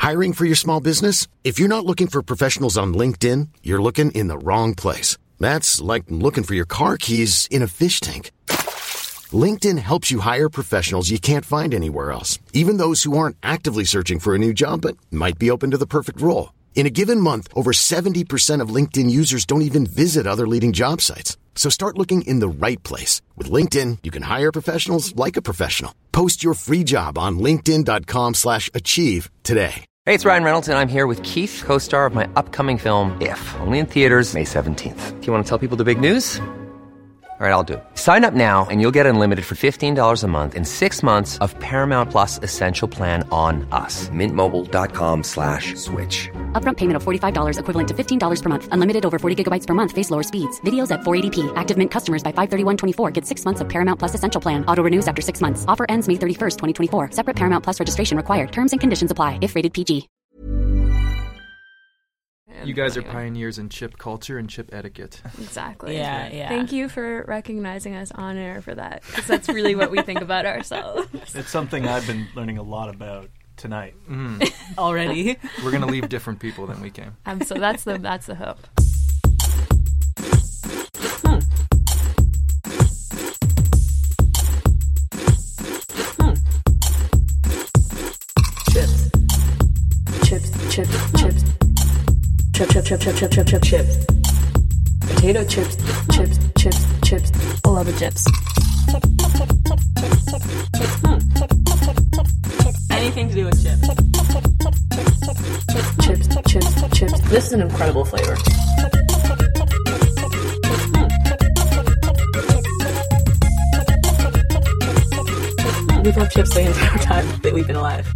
Hiring for your small business? If you're not looking for professionals on LinkedIn, you're looking in the wrong place. That's like looking for your car keys in a fish tank. LinkedIn helps you hire professionals you can't find anywhere else, even those who aren't actively searching for a new job but might be open to the perfect role. In a given month, over 70% of LinkedIn users don't even visit other leading job sites. So start looking in the right place. With LinkedIn, you can hire professionals like a professional. Post your free job on linkedin.com/achieve today. Hey, it's Ryan Reynolds, and I'm here with Keith, co-star of my upcoming film, If, only in theaters May 17th. Do you want to tell people the big news? All right, I'll do it. Sign up now and you'll get unlimited for $15 a month and 6 months of Paramount Plus Essential Plan on us. MintMobile.com/switch. Upfront payment of $45 equivalent to $15 per month. Unlimited over 40 gigabytes per month. Face lower speeds. Videos at 480p. Active Mint customers by 531.24 get 6 months of Paramount Plus Essential Plan. Auto renews after 6 months. Offer ends May 31st, 2024. Separate Paramount Plus registration required. Terms and conditions apply if rated PG. You guys are pioneers in chip culture and chip etiquette. Exactly. Yeah. Thank you for recognizing us on air for that, because that's really what we think about ourselves. It's something I've been learning a lot about tonight. Already. We're going to leave different people than we came. So that's the hope. Chips. Chips. Potato chips. I love the chips. Anything to do with chips. Chips. This is an incredible flavor. We've had chips the entire time that we've been alive.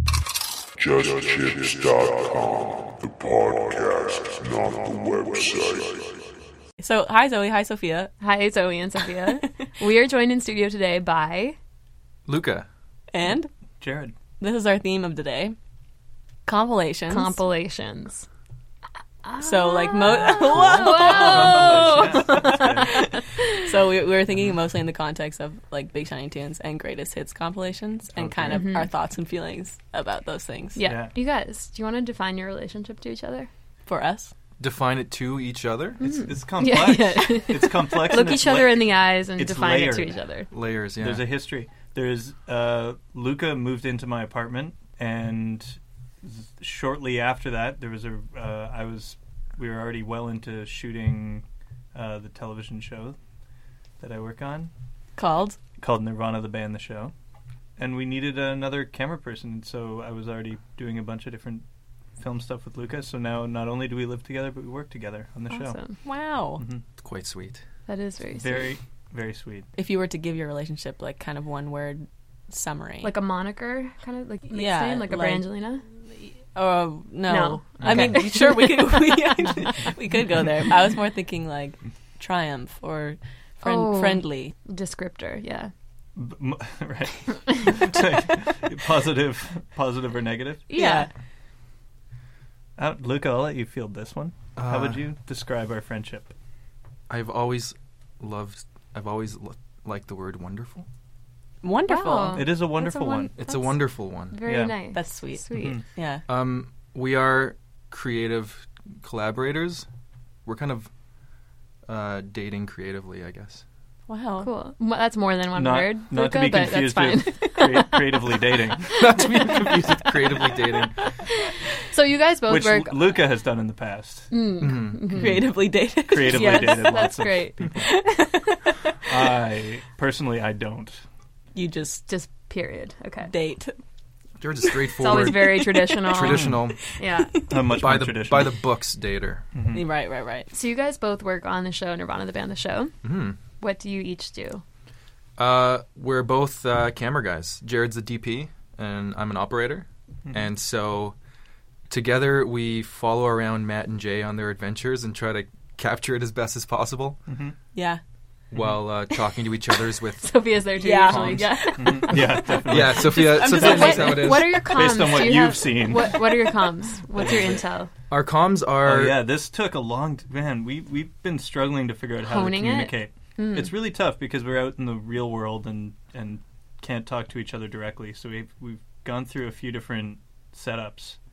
JustChips.com, the podcast, not the website. So, hi Zoe, hi Sophia. Hi, Zoe and Sophia. We are joined in studio today by Luca. And Jared. this is our theme of today. Compilations. So, like, So we were thinking mostly in the context of, like, Big Shiny Tunes and Greatest Hits compilations and kind of our thoughts and feelings about those things. Yeah. You guys, do you want to define your relationship to each other? For us. Define it to each other? It's complex. Yeah. It's complex. Look each other in the eyes and define layered. it to each other. Layers, yeah. There's a history. There's Luca moved into my apartment, and shortly after that, there was we were already well into shooting the television show that I work on Called Nirvana the Band the Show, and we needed another camera person. So I was already doing a bunch of different film stuff with Luca. So now not only do we live together, but we work together on the show. Awesome. Wow. It's quite sweet. That is very sweet. Very, very sweet. If you were to give your relationship, like, kind of one word summary. Like a moniker, kind of like mixed Yeah, name, like a like- Brangelina? Oh, no. No. I mean, sure, we could we could go there. I was more thinking, like, triumph or friendly. Descriptor, yeah. Right. Positive or negative? Yeah. Luca, I'll let you field this one. How would you describe our friendship? I've always liked the word wonderful. Wonderful. Wow. It is a wonderful one. It's a wonderful one. Very Yeah. nice. That's sweet. Sweet. Yeah. We are creative collaborators. We're kind of dating creatively, I guess. Wow. Cool. That's more than one word, Not Luca, to be but that's confused fine. with creatively dating, Not to be confused with creatively dating. So you guys both which work... Luca has done in the past. Creatively dated. Creatively Yes, dated that's lots great. of people. I don't. You just period. Okay. date. George is It's straightforward. always very traditional. traditional. Yeah. Much by more the traditional. by the books dater. Right. So you guys both work on the show Nirvana the Band the Show. Mm-hmm. What do you each do? We're both camera guys. Jared's a DP, and I'm an operator. Mm-hmm. And so together we follow around Matt and Jay on their adventures and try to capture it as best as possible. Mm-hmm. Yeah. While talking to each other's with Sophia's there too, Yeah. usually. Yeah. Mm-hmm. Yeah, definitely. yeah, Sophia knows how it is. What are your comms? Based on what Do you you've have- seen. What are your comms? What's your intel? Our comms are Oh yeah, this took a long man. We've been struggling to figure out how Honing to it? communicate. It's really tough because we're out in the real world and can't talk to each other directly. So we've gone through a few different setups,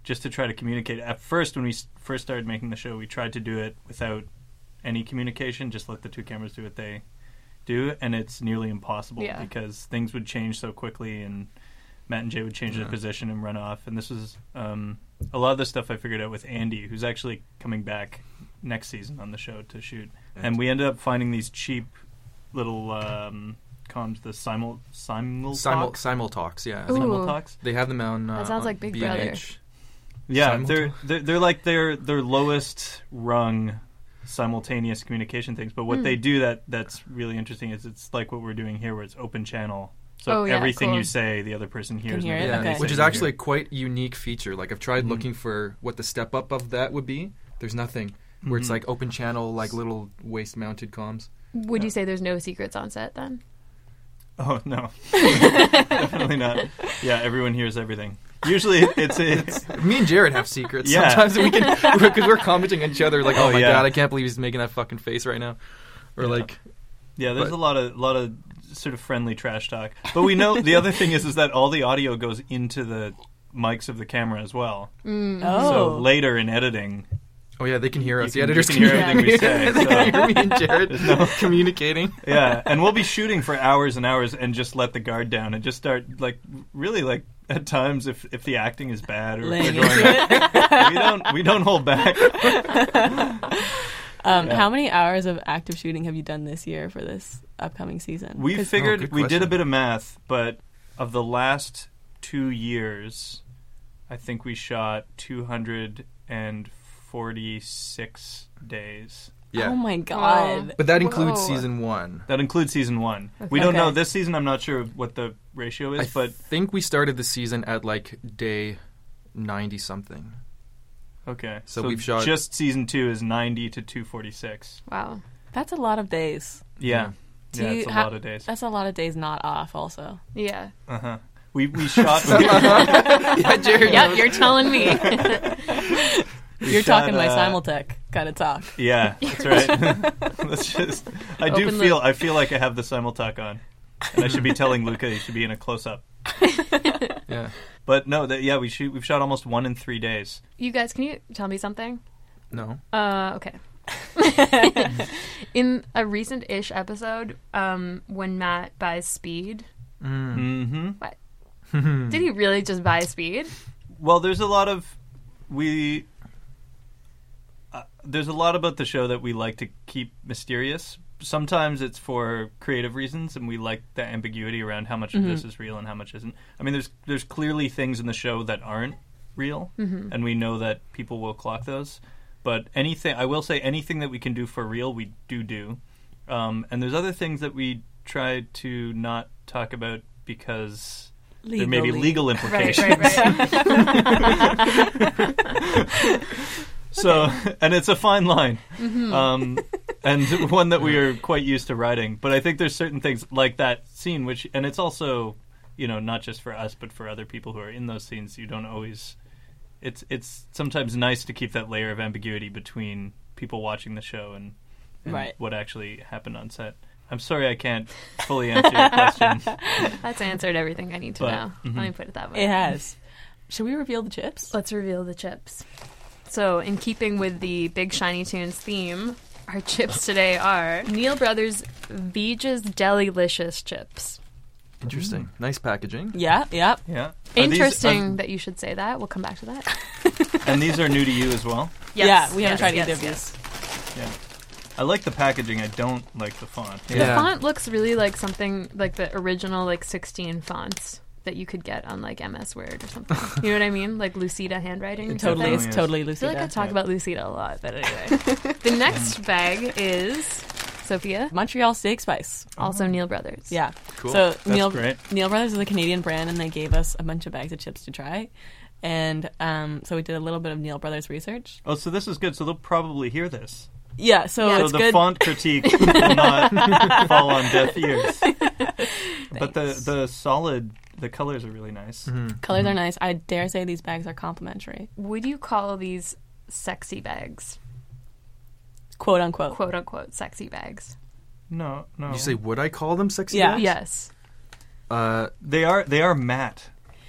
just to try to communicate. At first, when we first started making the show, we tried to do it without any communication, just let the two cameras do what they do, and it's nearly impossible because things would change so quickly, and Matt and Jay would change their position and run off. And this was a lot of the stuff I figured out with Andy, who's actually coming back next season on the show to shoot. And we ended up finding these cheap little comms, the Simultalks, yeah. Ooh. Simultalks. They have them on That sounds on like Big B&H. Yeah, Simultalk? they're like their lowest rung simultaneous communication things. But what they do that's really interesting is it's like what we're doing here, where it's open channel. So everything you say, the other person hears. hear it? Yeah, Okay. which is actually a quite unique feature. Like I've tried looking for what the step up of that would be. There's nothing where it's like open channel, like little waist mounted comms. Would you say there's no secrets on set then? Oh no, definitely not. Yeah, everyone hears everything. Usually, it's Me and Jared have secrets. Yeah. Sometimes we can because we're commenting on each other like, "Oh my yeah. god, I can't believe he's making that fucking face right now," or like, yeah. There's but- a lot of sort of friendly trash talk. But we know the other thing is that all the audio goes into the mics of the camera as well. So later in editing, "Oh yeah, they can hear us." The you editors can hear everything we say. They So. can hear me and Jared communicating. Yeah, and we'll be shooting for hours and hours and just let the guard down and just start like really like at times if the acting is bad or Laying if we're going we don't hold back. How many hours of active shooting have you done this year for this upcoming season? We 'Cause- figured good we did a question. bit of math, but of the last 2 years, I think we shot 246 days. Yeah, Oh my god. but that includes Whoa. season 1. That includes season 1. We don't Okay. know this season. I'm not sure what the ratio is, I but think we started the season at like day 90 something. okay. So we've shot- just season 2 is 90 to 246. Wow. That's a lot of days. Yeah, Do yeah, you it's a ha- lot of days. That's a lot of days not off also. Yeah. We shot. Yeah, Jared. Yep, you're telling me. You're shot, talking my simultech kind of talk. Yeah, that's right. That's just. I do Open feel. loop. I feel like I have the simultalk on, and I should be telling Luca he should be in a close up. Yeah. But no, we've shot almost 1 in 3 days. You guys, can you tell me something? No. Okay. In a recent-ish episode, when Matt buys speed, Mm-hmm. what? Did he really just buy speed? Well, there's a lot of there's a lot about the show that we like to keep mysterious. Sometimes it's for creative reasons, and we like the ambiguity around how much of this is real and how much isn't. I mean, there's clearly things in the show that aren't real, and we know that people will clock those. But I will say anything that we can do for real, we do. And there's other things that we try to not talk about because there may be legal implications. Right. So, and it's a fine line, and one that we are quite used to writing. But I think there's certain things like that scene, and it's also, not just for us, but for other people who are in those scenes. You don't always. It's sometimes nice to keep that layer of ambiguity between people watching the show and Right. what actually happened on set. I'm sorry I can't fully answer your question. That's answered everything I need to But, know. Let me put it that way. It has. Should we reveal the chips? Let's reveal the chips. So, in keeping with the Big Shiny Tunes theme, our chips today are Neil Brothers Vija's Delilicious chips. Interesting. Nice packaging. Yeah. Yeah. Are these- Interesting that you should say that. We'll come back to that. and these are new to you as well? Yes, Yeah, we haven't yes, tried yes, either of yes. these. Yeah. I like the packaging. I don't like the font. The Yeah. font looks really like something like the original 16 fonts that you could get on MS Word or something. You know what I mean? Like Lucida handwriting. or Totally, something. it's is. totally I feel Lucida. like I talk about Lucida a lot, but anyway. The next bag is Sophia, Montreal Steak Spice. also Neil Brothers. Yeah. Cool. So That's Neil great. Brothers is a Canadian brand, and they gave us a bunch of bags of chips to try. And so we did a little bit of Neil Brothers research. Oh, so this is good. So they'll probably hear this. Yeah, so So it's the good. font critique will not fall on deaf ears. But the colors are really nice. Colors are nice. I dare say these bags are complimentary, Would you call these sexy bags? quote unquote. Quote unquote sexy bags. No. Did you say would I call them sexy? Yeah. bags? Yes. They are matte.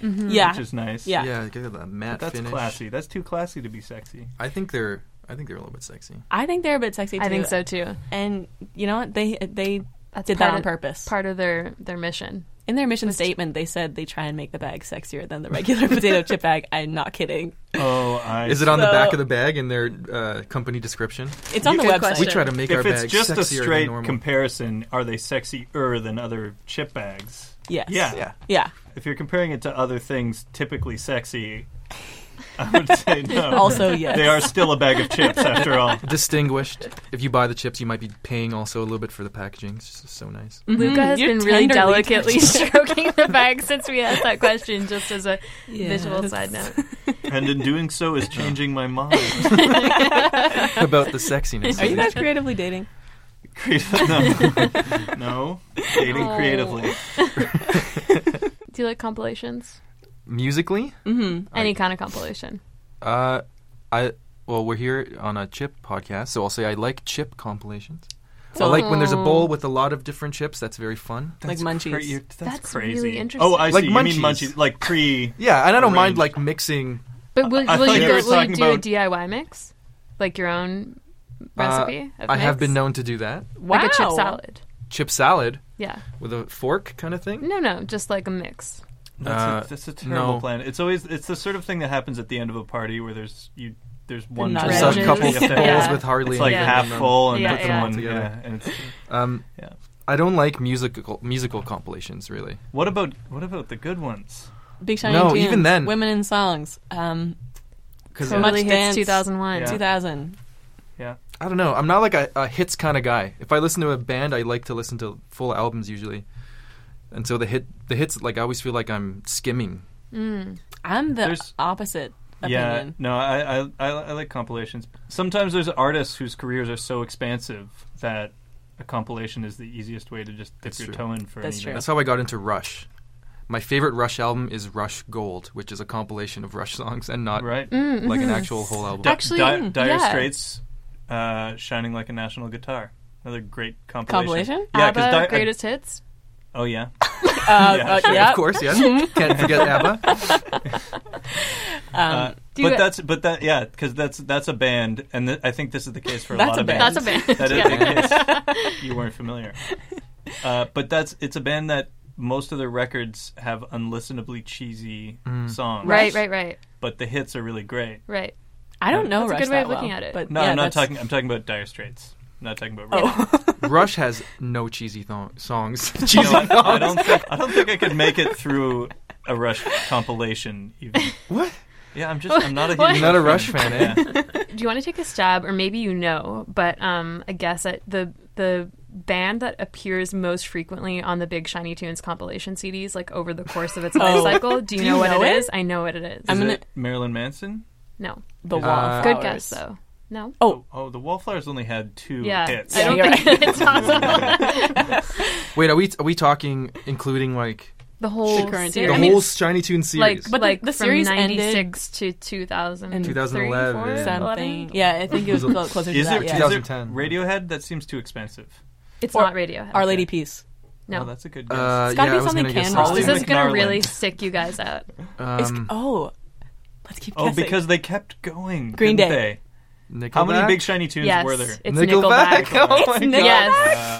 Yeah. which is nice. Yeah. Yeah, get that matte That's finish. classy. That's too classy to be sexy. I think they're a little bit sexy. I think they're a bit sexy too. I think so too. And you know what? They That's did part that on of- purpose. Part of their mission. In their mission statement, they said they try and make the bag sexier than the regular potato chip bag. I'm not kidding. Oh, Is it on the So- back of the bag in their company description? It's on the Good website. question. We try to make our If it's bags just a sexier straight than normal. comparison, are they sexier than other chip bags? Yes. Yeah. Yeah. If you're comparing it to other things typically sexy, I would say no. Also, yes. They are still a bag of chips after all. Distinguished. If you buy the chips, you might be paying also a little bit for the packaging. It's just so nice. Luca has You're been really tenderly delicately touching. stroking the bag since we asked that question, just as a visual side note. And in doing so is changing my mind. About the sexiness. Are you guys creatively dating? No. Dating creatively. Do you like compilations? Musically? Any kind of compilation. Well, we're here on a chip podcast, so I'll say I like chip compilations. So I like when there's a bowl with a lot of different chips. That's very fun. Like munchies. That's really crazy. interesting. Oh, I see. Like You mean munchies. munchies. Like pre... Yeah, and I don't mind Arranged. like mixing. But will I thought you you were do a talking about- DIY mix? Like your own recipe? of I have mix? been known to do that. Wow. Like a chip salad. Chip salad Yeah. with a fork kind of thing. No, just like a mix. That's a terrible no. plan. It's the sort of thing that happens at the end of a party where there's one not drink Just a Dredges. couple you have to- bowls Yeah. with hardly It's like anything half in them. full and Yeah, put them yeah. one Together. yeah. And it's, yeah. I don't like musical compilations really. What about the good ones? Big Shiny No, Tunes, even then. Women in Songs. Because Much Totally hits Dance. 2001. Yeah. 2000. Yeah. I don't know. I'm not like a hits kind of guy. If I listen to a band, I like to listen to full albums usually. And so the hits, like I always feel like I'm skimming. I'm the There's- opposite Yeah, opinion. no, I like compilations. Sometimes there's artists whose careers are so expansive that a compilation is the easiest way to just dip That's your true. toe in for That's anything. true. That's how I got into Rush. My favorite Rush album is Rush Gold, which is a compilation of Rush songs and not Right? like an actual whole album. Actually, Dire yeah. Straits, Shining Like a National Guitar. Another great compilation. Compilation? Yeah, ABBA, because Greatest Hits. oh yeah, Yeah. Of course, yes. Can't forget ABBA. Do you- because that's a band, and I think this is the case for a That's lot a of band. bands. That's a band. That is Yeah. the case. You weren't familiar, but it's a band that most of their records have unlistenably cheesy songs. Right. But the hits are really great. Right. I don't know That's a Rush good way that of looking well, at it. But No, yeah, I'm not that's- talking. I'm talking about Dire Straits. I'm not talking about. Rush has no cheesy songs. No, Cheesy I don't think I could make it through a Rush compilation. Even. What? Yeah, I'm not a What? huge You're not a Rush fan, eh? Yeah. Do you want to take a stab, or maybe you know, but I guess at the band that appears most frequently on the Big Shiny Tunes compilation CDs, like over the course of its life cycle? Do you know what know it it? is? I know what it is. I'm Is gonna- it Marilyn Manson? No. The Is it- Wallflowers. Good guess, though. No. Oh, the Wallflowers only had 2 Yeah. hits. I don't you're think it's possible. Wait, are we talking including like The whole The current series. the I mean, whole Shiny Tunes series? But like the from series ended 96 to 2000. 2011. something. Yeah, I think it was closer to Is that. it, Yeah. is it 2010. Radiohead? That seems too expensive. It's Or not Radiohead. Our Lady Peace. No. Oh, that's a good guess. It's gotta be I was something gonna guess Can those Rock. This two. is going to McNarland. really sick you guys out. Let's keep Oh, guessing. because they kept going. Green didn't Day. They? How many Nickelback? Big Shiny Tunes Yes, were there? it's Nickelback. Nickelback. Oh my God. Yes.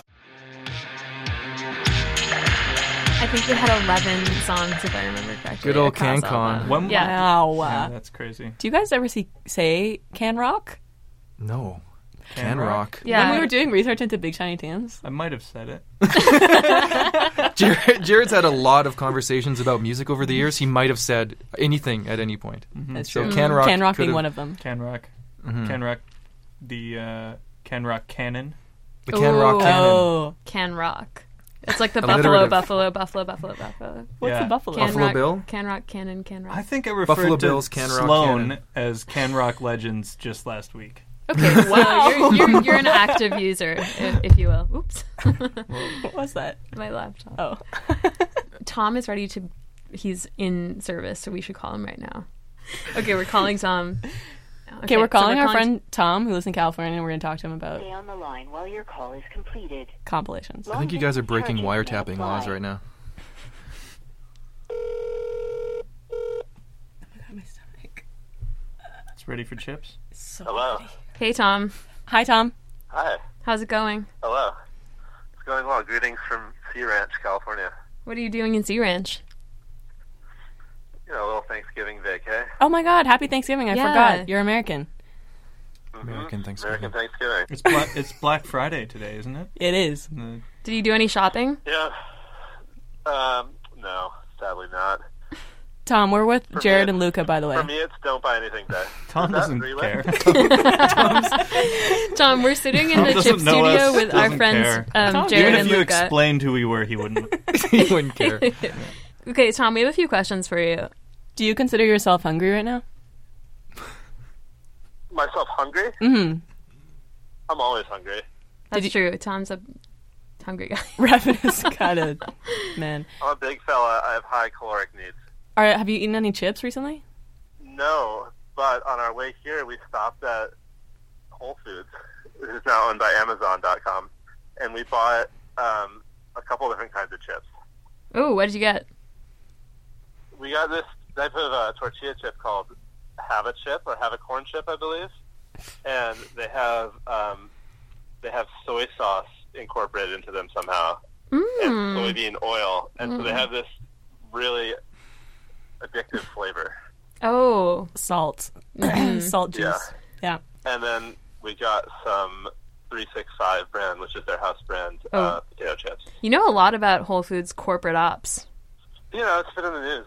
I think they had 11 songs, if I remember correctly. Good old across all CanCon. of them. When- Yeah. Wow. Yeah, that's crazy. Do you guys ever say Can Rock? No. Can Can Rock? Rock. Yeah. When we were doing research into Big Shiny Tunes. I might have said it. Jared's had a lot of conversations about music over the years. He might have said anything at any point. That's So true. Can Rock Can Rock could've- being one of them. Can Rock. Mhm. Can Rock. The Can Rock Canon. The Can Rock Ooh. Canon. Oh. Can Rock. It's like the Alliterative. Buffalo. What's Yeah. the Buffalo? Can Buffalo Rock, Bill? Can Rock, Cannon, Can Rock. I think I referred Buffalo to Bills, Can Rock Sloan Canon. as Can Rock Legends just last week. Okay, wow, you're an active user, if you will. Oops, What was that? my laptop. Oh. Tom is ready to. He's in service, so we should call him right now. Okay, we're calling Tom. Okay, we're calling our friend Tom, who lives in California, and we're going to talk to him about Stay on the line while your call is completed. compilations. I think you guys are breaking wiretapping laws right now. It's ready for chips. Hello. Hey, Tom. Hi, Tom. Hi. How's it going? Hello. It's going well. Greetings from Sea Ranch, California. What are you doing in Sea Ranch? You know, a little Thanksgiving vacay. Oh my God! Happy Thanksgiving! I forgot. You're American. American Thanksgiving. American Thanksgiving. It's Black Friday today, isn't it? It is. Did you do any shopping? Yeah. No, sadly not. Tom, we're with Jared and Luca, by the way. For me, it's don't buy anything day. Tom doesn't care. Tom, we're sitting in the chip studio with our friends Jared Even if and you Luca. explained who we were, he wouldn't. He wouldn't care. Okay, Tom, we have a few questions for you. Do you consider yourself hungry right now? Myself hungry? Mm-hmm. I'm always hungry. That's true. Tom's a hungry guy. Ravenous kind of man. I'm a big fella. I have high caloric needs. All right, have you eaten any chips recently? No, but on our way here, we stopped at Whole Foods, which is now owned by Amazon.com, and we bought a couple different kinds of chips. Oh, what did you get? We got this type of tortilla chip called Have-A Chip, or Have-A-Corn Chip, I believe, and they have soy sauce incorporated into them somehow, and soybean oil, and so they have this really addictive flavor. Oh, salt. Salt juice. Yeah. And then we got some 365 brand, which is their house brand, potato chips. You know a lot about Whole Foods corporate ops. You know, it's been in the news.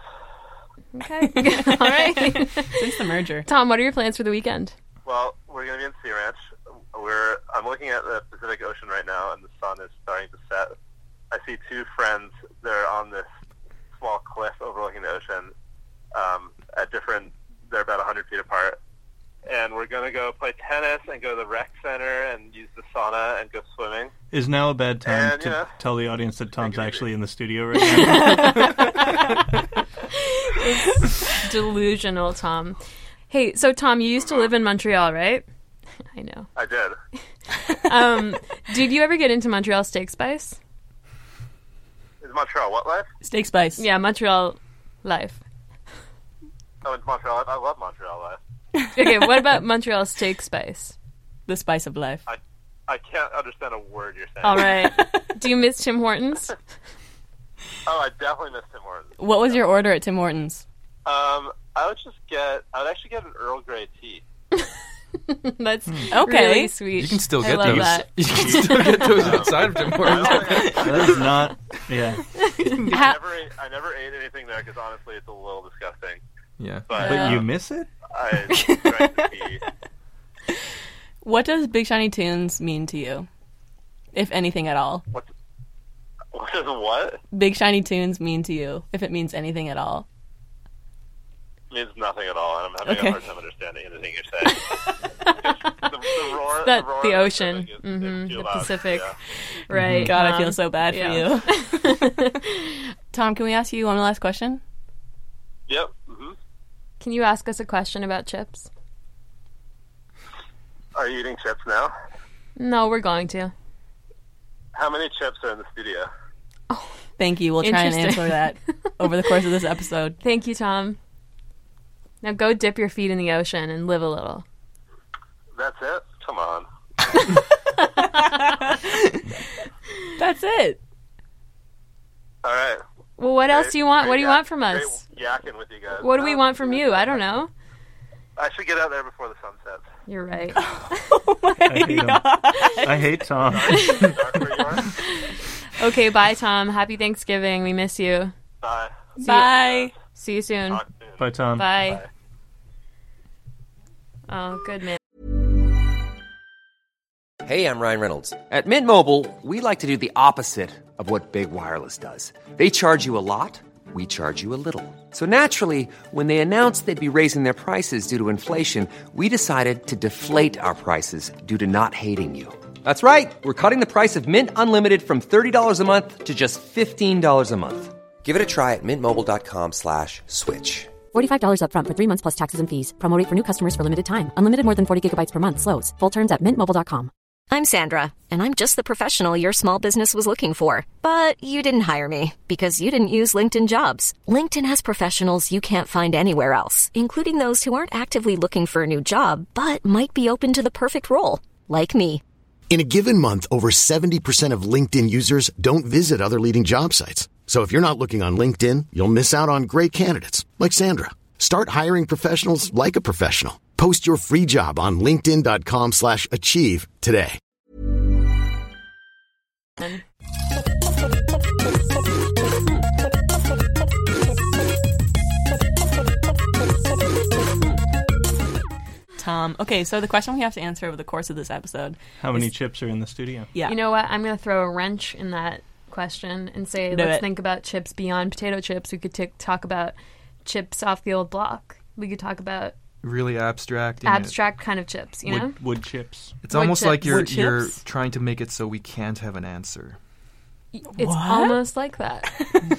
Okay. All right. Since the merger. Tom, what are your plans for the weekend? Well, we're going to be in Sea Ranch. I'm looking at the Pacific Ocean right now, and the sun is starting to set. I see two friends. They're on this small cliff overlooking the ocean. They're about 100 feet apart. And we're going to go play tennis and go to the rec center and use the sauna and go swimming. Is now a bad time And, to tell the audience that Tom's actually in the studio right now? It's delusional, Tom. Hey, so Tom, you used to live in Montreal, right? I know. I did. Did you ever get into Montreal steak spice? Is Montreal what life? Steak spice. Yeah, Montreal life. Oh, it's Montreal life. I love Montreal life. Okay, what about Montreal steak spice? The spice of life. I can't understand a word you're saying. All right. Do you miss Tim Hortons? Oh, I definitely miss Tim Hortons. What was your order at Tim Hortons? I would actually get an Earl Grey tea. That's okay. Really sweet. You can still I get love those. That. You can still get those outside of Tim Hortons. That is not. Yeah. I never ate anything there because honestly, it's a little disgusting. Yeah. But you miss it? I drank the tea. What does Big Shiny Tunes mean to you, if anything at all? What does what? Big Shiny Tunes mean to you, if it means anything at all? Means nothing at all, and I'm having a hard time understanding anything you're saying. The ocean, the Pacific, right? God, I feel so bad for you. Tom, can we ask you one last question? Yep. Can you ask us a question about chips? Are you eating chips now? No, we're going to. How many chips are in the studio? Oh, thank you. We'll try and answer that over the course of this episode. Thank you, Tom. Now go dip your feet in the ocean and live a little. That's it? Come on. That's it. All right. Well, what else do you want? What do you want from us? Yakking with you guys. What do we want from you? I don't know. I should get out there before the sun sets. You're right. Oh my God. I hate Tom. Okay, bye, Tom. Happy Thanksgiving. We miss you. Bye. Bye. See you soon. Bye, Tom. Bye. Oh, good man. Hey, I'm Ryan Reynolds. At Mint Mobile, we like to do the opposite of what Big Wireless does. They charge you a lot. We charge you a little. So naturally, when they announced they'd be raising their prices due to inflation, we decided to deflate our prices due to not hating you. That's right. We're cutting the price of Mint Unlimited from $30 a month to just $15 a month. Give it a try at mintmobile.com/switch. $45 up front for 3 months plus taxes and fees. Promo rate for new customers for limited time. Unlimited more than 40 gigabytes per month slows. Full terms at mintmobile.com. I'm Sandra, and I'm just the professional your small business was looking for. But you didn't hire me because you didn't use LinkedIn Jobs. LinkedIn has professionals you can't find anywhere else, including those who aren't actively looking for a new job, but might be open to the perfect role, like me. In a given month, over 70% of LinkedIn users don't visit other leading job sites. So if you're not looking on LinkedIn, you'll miss out on great candidates like Sandra. Start hiring professionals like a professional. Post your free job on linkedin.com/achieve today. Tom. Okay, so the question we have to answer over the course of this episode. How many chips are in the studio? Yeah. You know what? I'm going to throw a wrench in that question and say, let's think about chips beyond potato chips. We could talk about chips off the old block. We could talk about really abstract kind of chips, you know? Wood chips. It's almost like you're trying to make it so we can't have an answer. It's almost like that.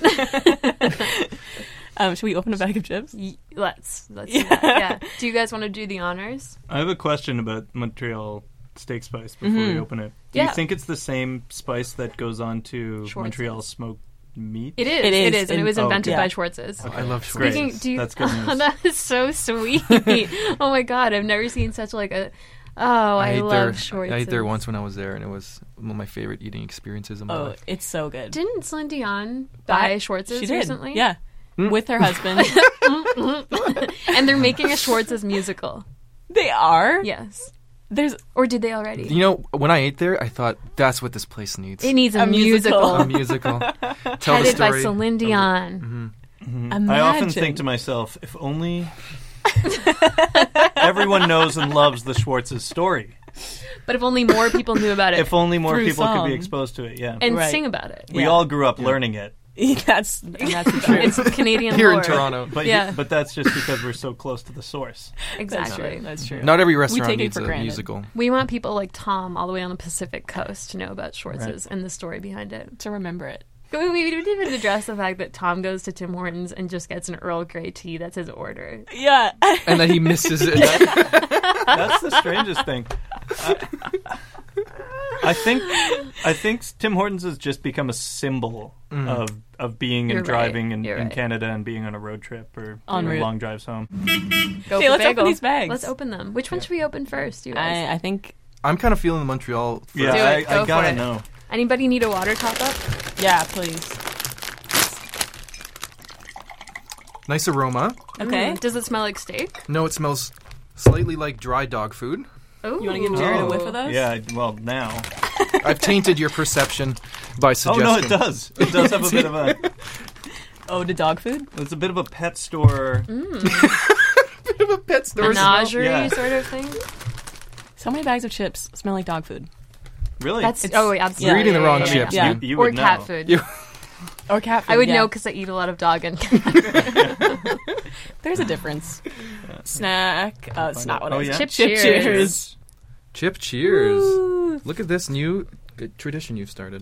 Should we open a bag of chips? Let's do that. Yeah. Do you guys want to do the honors? I have a question about Montreal steak spice before we open it. Do you think it's the same spice that goes on to Montreal smoked meat? It is. And it was invented by Schwartz's. I love Schwartz's. That's good news. That is so sweet. Oh my god, I've never seen such like a... Oh, I love Schwartz's. I ate there once when I was there, and it was one of my favorite eating experiences in my life. It's so good. Didn't Celine Dion buy Schwartz's recently? Yeah. With her husband. And they're making a Schwartz's musical. They are? Yes. Or did they already? You know, when I ate there, I thought, that's what this place needs. It needs a musical. A musical. Tell Headed the story. by Celine Dion. I often think to myself, if only everyone knows and loves the Schwartz's story. But if only more people knew about it. If only more people could be exposed to it, yeah. And sing about it. We all grew up learning it. That's the truth. It's Canadian here lore. in Toronto. But that's just because we're so close to the source. Exactly. That's true. Not every restaurant needs a musical. We want people like Tom all the way on the Pacific Coast to know about Schwartz's and the story behind it. To remember it. We didn't even address the fact that Tom goes to Tim Hortons and just gets an Earl Grey tea. That's his order. Yeah. And that he misses it. That's the strangest thing. I think Tim Hortons has just become a symbol of being and driving in Canada and being on a road trip or long drives home. Okay, let's open these bags. Let's open them. Which one should we open first, you guys? I think... I'm kind of feeling the Montreal first. Yeah, I gotta know. Anybody need a water top-up? Yeah, please. Nice aroma. Okay. Does it smell like steak? No, it smells slightly like dry dog food. Ooh. You want to give Jared a whiff of those? Yeah, well, now. I've tainted your perception by suggesting. Oh, no, it does. It does have a bit of a... Oh, to dog food? It's a bit of a pet store... bit of a pet store menagerie sort of thing? So many bags of chips smell like dog food. Really? Absolutely. You're eating the wrong chips. Yeah. You or would cat know. food. Or cat food, I would know because I eat a lot of dog and cat. There's a difference. Snack. It's not what I was... yeah? Chip cheers. Chip cheers. Woo. Look at this new tradition you've started.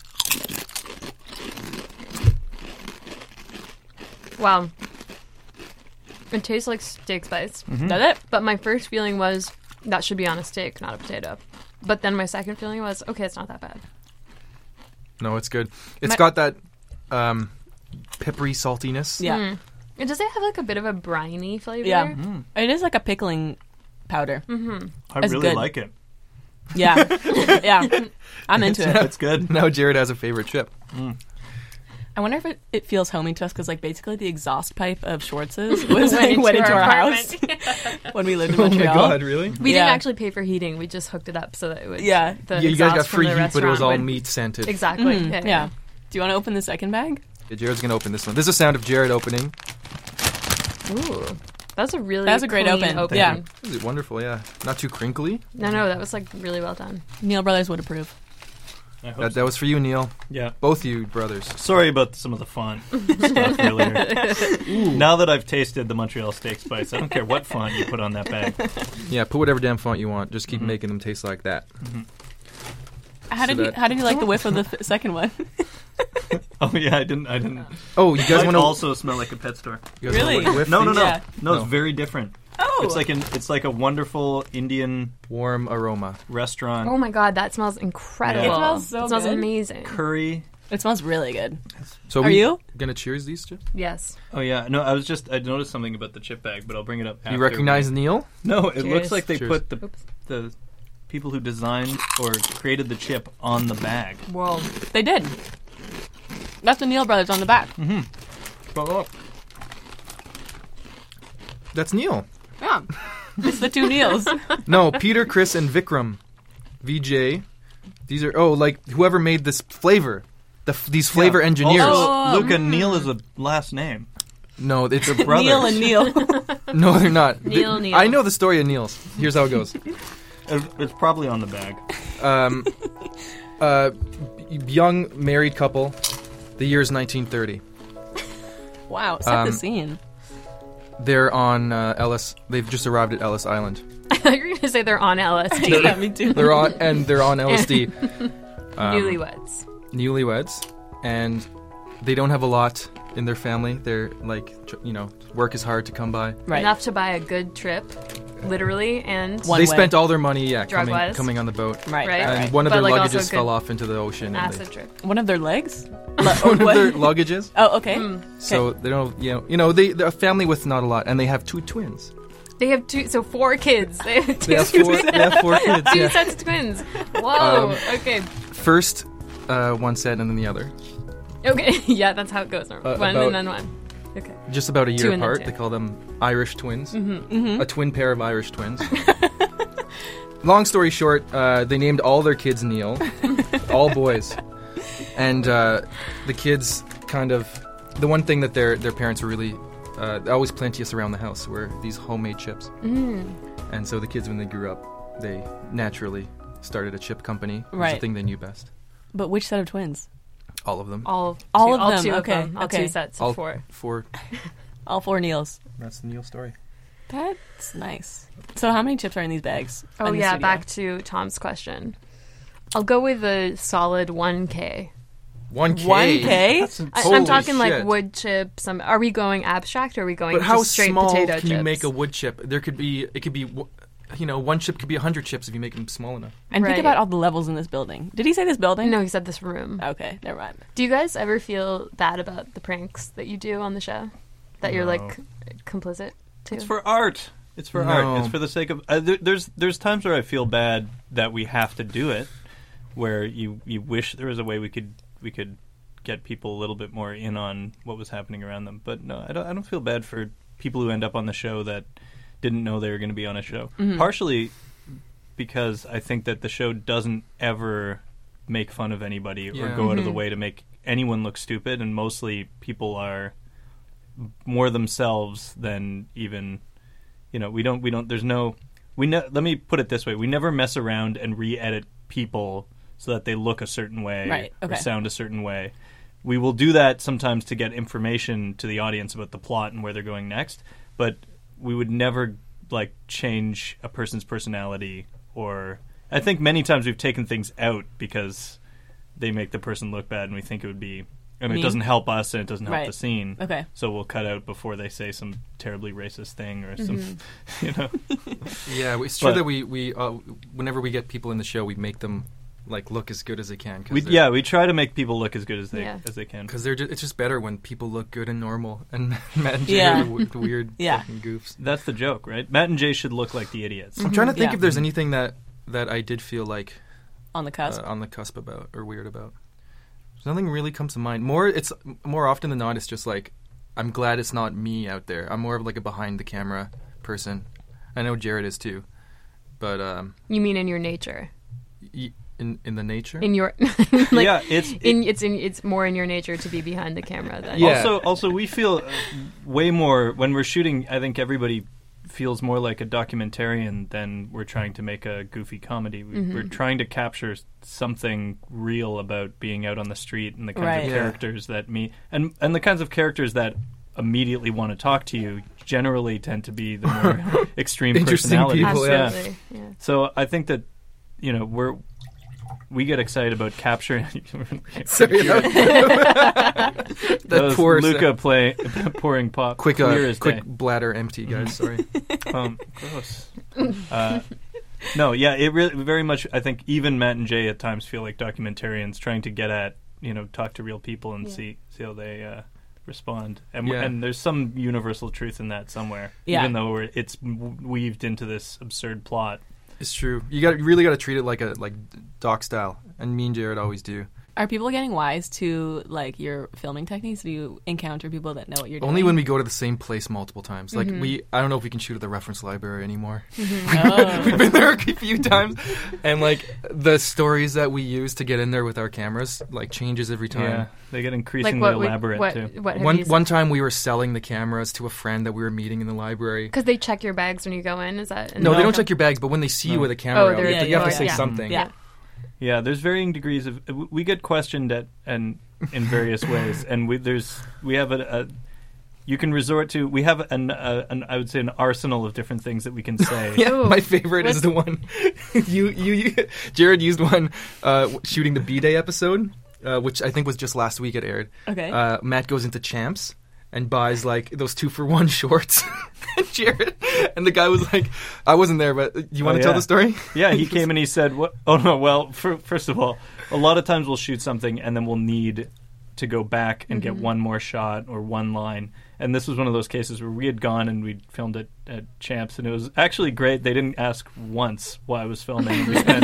Wow. It tastes like steak spice. Mm-hmm. Does it? But my first feeling was, that should be on a steak, not a potato. But then my second feeling was, okay, it's not that bad. No, it's good. It's got that peppery saltiness. Yeah. And does it have like a bit of a briny flavor? Yeah. It is like a pickling powder. I really good. like it. Yeah. Yeah. I'm into it. It's good. Now Jared has a favorite chip. I wonder if it feels homey to us because, like, basically the exhaust pipe of Schwartz's was went into our house when we lived in Montreal. Oh my god, really? We didn't actually pay for heating. We just hooked it up so that it would. Yeah. You guys got free heat, but it was all meat scented. Exactly. Yeah. Do you want to open the second bag? Yeah, Jared's gonna open this one. This is the sound of Jared opening. Ooh, that's a great open. Yeah, this is wonderful. Yeah, not too crinkly. No, that was like really well done. Neil Brothers would approve. That was for you, Neil. Yeah, both you brothers. Sorry about some of the font stuff earlier. Now that I've tasted the Montreal steak spice, I don't care what font you put on that bag. Yeah, put whatever damn font you want. Just keep making them taste like that. How did you like the whiff of the second one? Oh yeah, I didn't. Oh, you guys want to also smell like a pet store? Really? No. Yeah. No, it's very different. Oh, It's like a wonderful Indian warm aroma restaurant. Oh my god, that smells incredible. It smells so It smells good. amazing. Curry. It smells really good. So Are you gonna cheers these chips? Yes. Oh yeah, no, I noticed something about the chip bag, but I'll bring it up after. You recognize Neil? No, it Cheers. looks like they Cheers. put the people who designed or created the chip on the bag. Whoa. They did. That's the Neil brothers on the back. But look. That's Neil. Yeah. It's the two Neils. No, Peter, Chris, and Vikram. VJ. These are like whoever made this flavor. These flavor engineers. Also, Luca, Neil is a last name. No, it's They're brothers. Neil and Neil. No, they're not. Neil. I know the story of Neil's. Here's how it goes. It's probably on the bag. Young married couple. The year's 1930. Wow, set the scene. They're on Ellis. They've just arrived at Ellis Island. I thought you were going to say they're on LSD. Yeah, me too. They're on LSD. Newlyweds. Newlyweds, and they don't have a lot in their family. They're work is hard to come by. Right. Enough to buy a good trip, literally, and One They way. spent all their money, Drug-wise. coming on the boat. Right. Right. And one of But, their like, also luggages good fell off into the ocean. and acid trip. One of their legs? one of their luggages. Oh, okay. So they don't, they're a family with not a lot, and they have two twins. They have so 4 kids. They have They have four kids. two Yeah. sets of twins. Whoa. Okay. First, one set, and then the other. Okay. Yeah, that's how it goes. One about- and then one. Okay. Just about a Two year and then apart. two. They call them Irish twins. A twin pair of Irish twins. Long story short, they named all their kids Neil, all boys, and the kids kind of. The one thing that their parents were really always plenteous around the house were these homemade chips, and so the kids, when they grew up, they naturally started a chip company. It was Right. the thing they knew best. But which set of twins? All of them. All of them, Two okay, Of them. All okay. 2 sets all of 4. four. All 4 Neils. That's the Neil story. That's nice. So how many chips are in these bags? Oh in the yeah, studio? back to Tom's question. I'll go with a solid 1K. 1K. 1K? I'm Holy talking like shit. wood chips. Are we going abstract or are we going But how just straight small potato can chips? you make a wood chip? It could be, one chip could be 100 chips if you make them small enough. And think Right. about all the levels in this building. Did he say this building? No, he said this room. Okay, never mind. Do you guys ever feel bad about the pranks that you do on the show? That you're like complicit to? It's for art. It's for No. art. It's for the sake of. There's times where I feel bad that we have to do it, where you wish there was a way we could get people a little bit more in on what was happening around them. But no, I don't feel bad for people who end up on the show that didn't know they were going to be on a show. Partially because I think that the show doesn't ever make fun of anybody or Yeah. go out of the way to make anyone look stupid, and mostly people are more themselves than even, let me put it this way. We never mess around and re-edit people so that they look a certain way Right, okay. or sound a certain way. We will do that sometimes to get information to the audience about the plot and where they're going next, but we would never change a person's personality, or I think many times we've taken things out because they make the person look bad and we think it would be, and Mean. it doesn't help us and it doesn't help Right. the scene. Okay. So we'll cut out before they say some terribly racist thing or some, Yeah, it's true But- that we whenever we get people in the show, we make them look as good as they can. we try to make people look as good as they Yeah. can. Because it's just better when people look good and normal, and Matt and Jay Yeah. are the weird Yeah. fucking goofs. That's the joke, right? Matt and Jay should look like the idiots. I'm trying to think Yeah. if there's anything that I did feel like On the cusp. on the cusp about or weird about. Nothing really comes to mind. More often than not, it's just I'm glad it's not me out there. I'm more of a behind the camera person. I know Jared is too, but You mean in your nature? in the nature. In your Yeah, it's more in your nature to be behind the camera than Yeah. Also, we feel way more when we're shooting. I think everybody feels more like a documentarian than we're trying to make a goofy comedy. We're trying to capture something real about being out on the street and the kinds Right. of Yeah. characters that and the kinds of characters that immediately want to talk to you generally tend to be the more extreme Interesting personalities. people, yeah. Absolutely. Yeah. So I think that we get excited about capturing. Sorry, that poor Luca pouring pop. Quick day. bladder empty, guys. Sorry. Gross. No, yeah, it really very much. I think even Matt and Jay at times feel like documentarians trying to get at, talk to real people and see how they respond. And there's some universal truth in that somewhere, even though it's weaved into this absurd plot. It's true. You really got to treat it like doc style, and me and Jared always do. Are people getting wise to like your filming techniques? Do you encounter people that know what you're doing? Only when we go to the same place multiple times. Like I don't know if we can shoot at the reference library anymore. We've been there a few times, and like the stories that we use to get in there with our cameras like changes every time. Yeah, they get increasingly elaborate too. One time we were selling the cameras to a friend that we were meeting in the library. Because they check your bags when you go in. Is that no? They don't check your bags, but when they see you with a camera, you have to say something. Yeah. Yeah, there's varying degrees of. We get questioned in various ways, and we have a. You can resort to. We have an I would say an arsenal of different things that we can say. My favorite is the one you Jared used one shooting the B-Day episode, which I think was just last week it aired. Okay. Matt goes into Champs and buys like those 2-for-1 shorts. And Jared and the guy was like, I wasn't there, but you want to tell the story? Yeah, he came and he said, "What? Oh no, well, first of all, a lot of times we'll shoot something and then we'll need to go back and get one more shot or one line." And this was one of those cases where we had gone and we filmed it at Champs, and it was actually great. They didn't ask once why I was filming.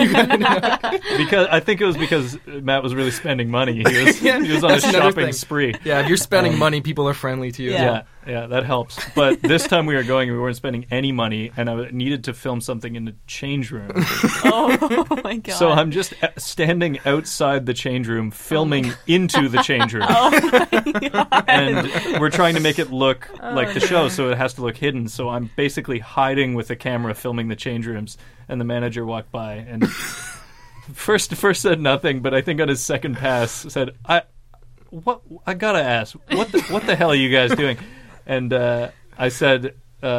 Because I think it was because Matt was really spending money. He was on a shopping spree. Yeah, if you're spending money, people are friendly to you. Yeah, that helps. But this time we weren't spending any money, and I needed to film something in the change room. Oh my god! So I'm just standing outside the change room, filming into the change room. Oh my god! And we're trying to make it look like the show, so it has to look hidden. So I'm basically hiding with the camera, filming the change rooms, and the manager walked by and first said nothing, but I think on his second pass said, I gotta ask, what the hell are you guys doing? And I said,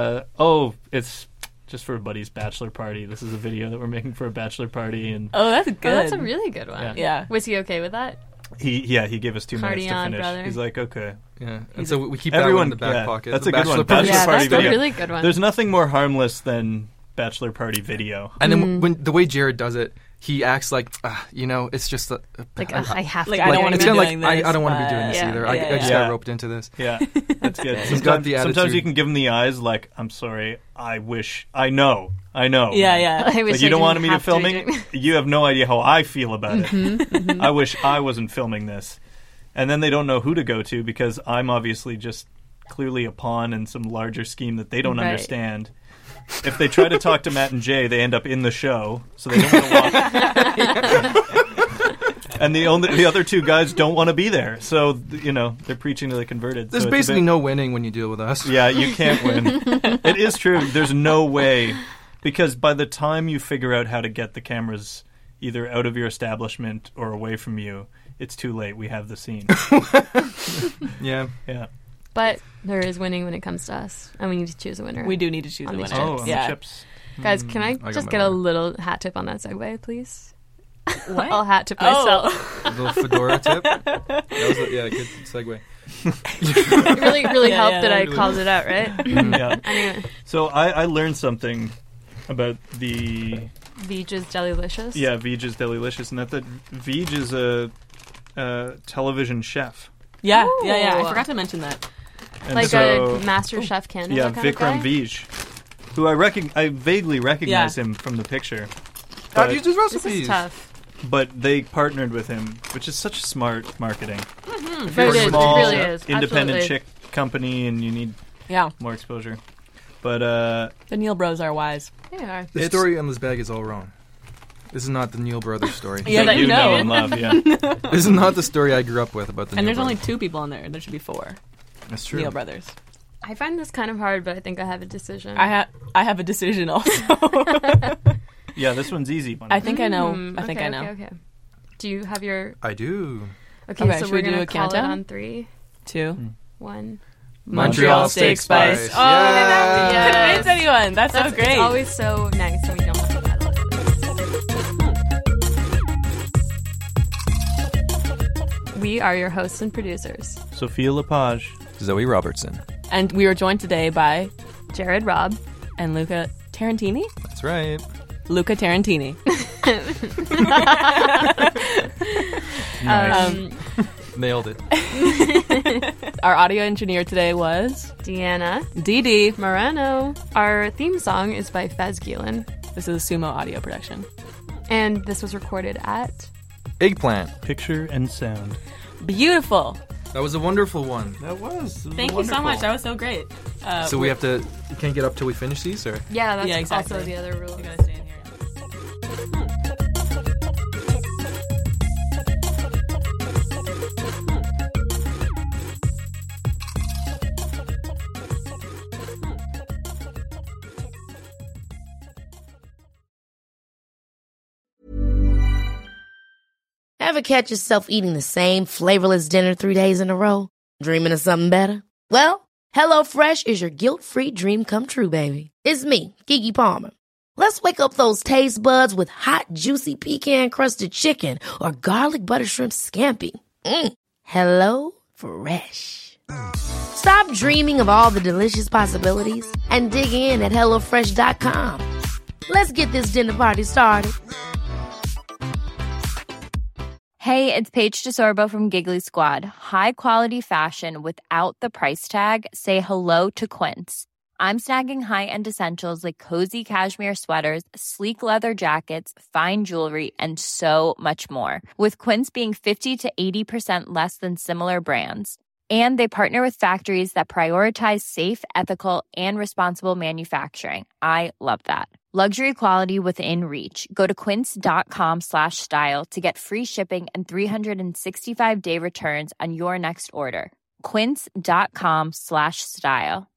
it's just for a buddy's bachelor party. This is a video that we're making for a bachelor party. And that's good. Oh, that's a really good one. Yeah. Was he okay with that? He gave us 2 minutes to finish. Brother. He's like, okay. Yeah, and so we keep that one in the back pocket. That's a good one. Bachelor that's party video. a really good one. There's nothing more harmless than bachelor party video. And then when the way Jared does it, he acts like, it's just I have to. I don't want to be doing this. I don't want to be doing this either. I just got roped into this. Yeah, that's good. He's got the attitude. Sometimes you can give him the eyes like, I'm sorry, I know. Yeah. I wish like, you don't want me to film it. You have no idea how I feel about it. I wish I wasn't filming this. And then they don't know who to go to because I'm obviously just clearly a pawn in some larger scheme that they don't understand. If they try to talk to Matt and Jay, they end up in the show, so they don't want to walk. And the other 2 guys don't want to be there, so they're preaching to the converted. There's basically no winning when you deal with us. Yeah, you can't win. It is true. There's no way, because by the time you figure out how to get the cameras either out of your establishment or away from you, it's too late. We have the scene. Yeah. But there is winning when it comes to us, and we need to choose a winner. We do need to choose a winner. The chips. Guys, can I just get a little hat tip on that segue, please? What? I'll hat tip myself. A little fedora tip. That was good segue. It really helped that I called it out, right? Yeah. Anyway. So I learned something about the Veej's Delilicious. Yeah, Veej's Delilicious, and that Veej is a television chef. Yeah. I forgot to mention that. And like a Master Chef Canada. Yeah, kind Vikram of guy? Veej, who I vaguely recognize him from the picture. I've used his recipes. This is tough. But they partnered with him, which is such smart marketing. Mm-hmm. You're a small, it really is. independent Absolutely. chick company, and you need more exposure. But the Neil Bros are wise. They are. The story on this bag is all wrong. This is not the Neil Brothers story. Yeah, that you know and love. Yeah, this is not the story I grew up with about the. And Neil there's only Brothers. 2 people in there. There should be 4. That's true. Neil Brothers. I find this kind of hard, but I think I have a decision. I have a decision also. Yeah, this one's easy. I think I know. I think I know. Okay. Do you have your? I do. Okay, so should we're we do gonna a call it countdown? on 3, 2, 1. Montreal Steak Spice. Oh, yes. Couldn't miss anyone. That's so great. It's always so nice when we don't have to battle We are your hosts and producers, Sophia Lepage, Zoe Robertson. And we were joined today by Jared Robb and Luca Tarantini. That's right. Luca Tarantini. Nice. Nailed it. Our audio engineer today was Deanna Dee Moreno. Our theme song is by Fez Gielan. This is a Sumo audio production. And this was recorded at Eggplant. Picture and sound. Beautiful. That was a wonderful one. That was. Thank you so much. That was so great. So we can't get up till we finish these, or? Yeah, that's exactly. also the other rule. You gotta stay in here. Ever catch yourself eating the same flavorless dinner 3 days in a row? Dreaming of something better? Well, HelloFresh is your guilt-free dream come true, baby. It's me, Keke Palmer. Let's wake up those taste buds with hot, juicy pecan-crusted chicken or garlic butter shrimp scampi. Hello Fresh. Stop dreaming of all the delicious possibilities and dig in at HelloFresh.com. Let's get this dinner party started. Hey, it's Paige DeSorbo from Giggly Squad. High quality fashion without the price tag. Say hello to Quince. I'm snagging high-end essentials like cozy cashmere sweaters, sleek leather jackets, fine jewelry, and so much more. With Quince being 50 to 80% less than similar brands. And they partner with factories that prioritize safe, ethical, and responsible manufacturing. I love that. Luxury quality within reach. Go to quince.com/style to get free shipping and 365-day returns on your next order. Quince.com/style.